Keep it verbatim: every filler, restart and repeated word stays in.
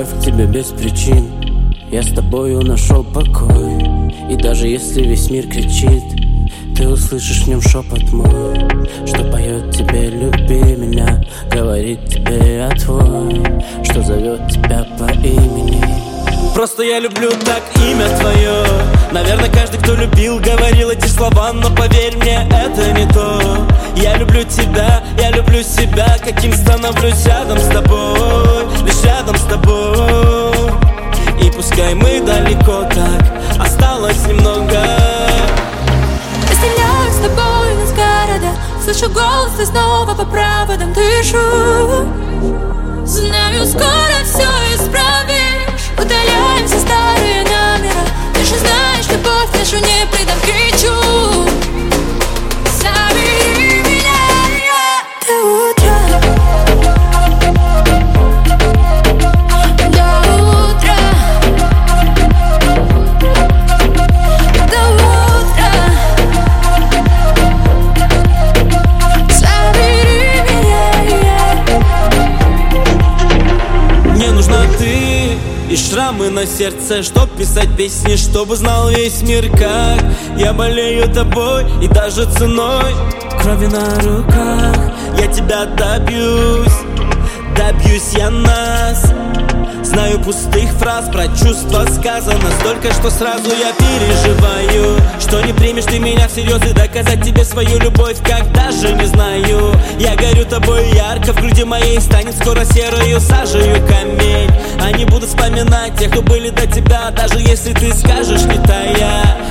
любовь к тебе без причин. Я с тобою нашел покой. И даже если весь мир кричит, ты услышишь в нем шепот мой, что поет тебе «люби меня», говорит тебе «я твой», что зовет тебя по имени. Просто я люблю так имя твое. Наверное, каждый, кто любил, говорил эти слова, но поверь мне, это не то. Я люблю тебя, я люблю себя, каким становлюсь рядом с тобой, лишь рядом с тобой. И пускай мы далеко так, осталось немного. Разделяю с тобой нас города, слышу голос и снова по проводам дышу. Знаю, скоро все исправишь. Удаляем все старые номера. Ты же знаешь, любовь нашу не предам, кричу. Забери меня до утра, до утра, до утра. Забери меня. Мне нужна ты и шрамы на сердце, чтоб писать песни, чтобы знал весь мир, как я болею тобой. И даже ценой крови на руках я тебя добьюсь, добьюсь я нас. Знаю, пустых фраз про чувства сказано столько, что сразу я переживаю, что не примешь ты меня всерьез и доказать тебе свою любовь, как даже не знаю. Я горю тобой ярко, в груди моей станет скоро серою сажею камень. Они будут вспоминать тех, кто были до тебя, даже если ты скажешь не тая.